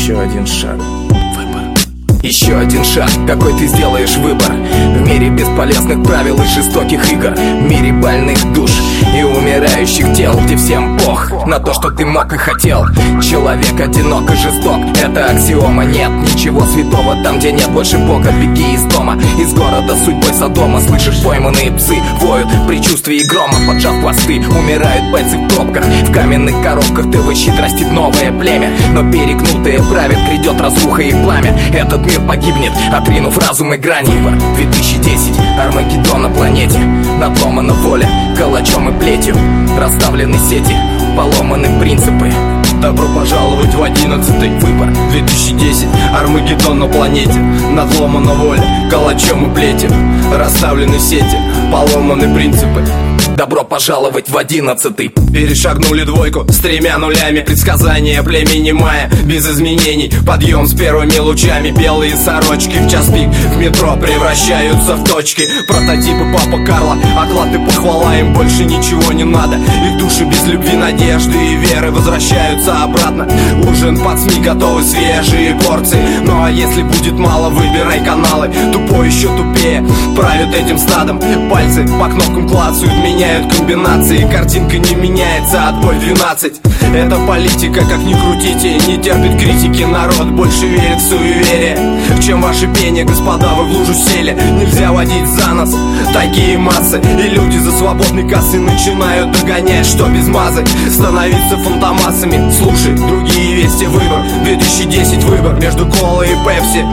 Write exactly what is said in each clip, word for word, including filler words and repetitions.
Еще один шаг. Выбор. Еще один шаг, какой ты сделаешь выбор. В мире бесполезных правил и жестоких игр, в мире больных душ и умирающих тел, где всем пох на то, что ты мог и хотел. Человек одинок и жесток, это аксиома. Нет ничего святого там, где нет больше Бога. Беги из дома, из города судьбой Содома. Слышишь, пойманные псы воют в предчувствии грома. Поджав хвосты, умирают бойцы в пробках. В каменных коробках ТВ-щит растит новое племя, но перегнутое правит, грядет разруха и пламя. Этот мир погибнет, отринув разум и грани. две тысячи десять, Армагеддон на планете. Надломана воля, калачом и плетью. Расставлены сети, поломаны принципы. Добро пожаловать в одиннадцатый выбор. две тысячи десять, Армагеддон на планете. Надломана воля, калачом и плетью. Расставлены сети, поломаны принципы. Добро пожаловать в одиннадцатый. Перешагнули двойку с тремя нулями. Предсказания племени майя без изменений. Подъем с первыми лучами. Белые сорочки в час пик в метро превращаются в точки. Прототипы папа Карла, оклад и похвала. Им больше ничего не надо. Их души без любви, надежды и веры возвращаются обратно. Ужин под СМИ, готовы свежие порции. Ну а если будет мало, выбирай каналы. Тупой еще тупее правят этим стадом. Пальцы по кнопкам клацают, меня комбинации, картинка не меняется, отбой двенадцать. Это политика, как ни крутите, не терпит критики. Народ больше верит в суеверие, чем ваше пение, господа, вы в лужу сели. Нельзя водить за нос такие массы, и люди за свободной кассой начинают догонять, что без мазы становиться фантомасами. Слушай другие вести, выбор две тысячи десять, выбор между колой и пепси.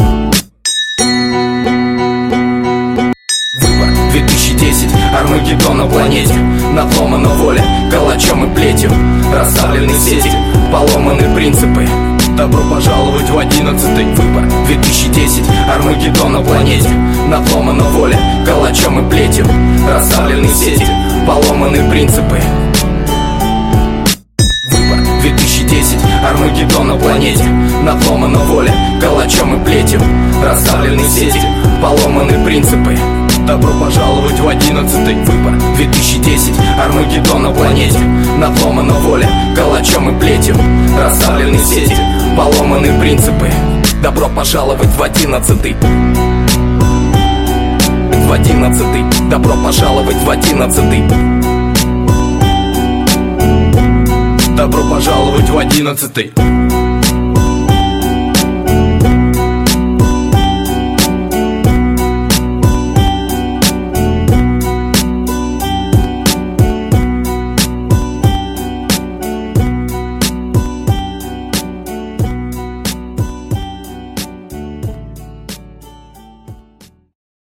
две тысячи десять, Армагеддон на планете. Надломана воля, калачом и плетью. Расставлены сети, поломаны принципы. Добро пожаловать в одиннадцатый выбор. две тысячи десять, Армагеддон на планете. Надломана воля, калачом и плетью. Расставлены сети, поломаны принципы. Выбор. две тысячи десять, Армагеддон на планете. Надломана воля, калачом и плетью. Расставлены сети, поломаны принципы. Добро пожаловать в одиннадцатый выбор. две тысячи десять, Армагеддон на планете. Надломана воля, калачом и плетью. Расставлены сети, поломаны принципы. Добро пожаловать в одиннадцатый. В одиннадцатый. Добро пожаловать в одиннадцатый. Добро пожаловать в одиннадцатый.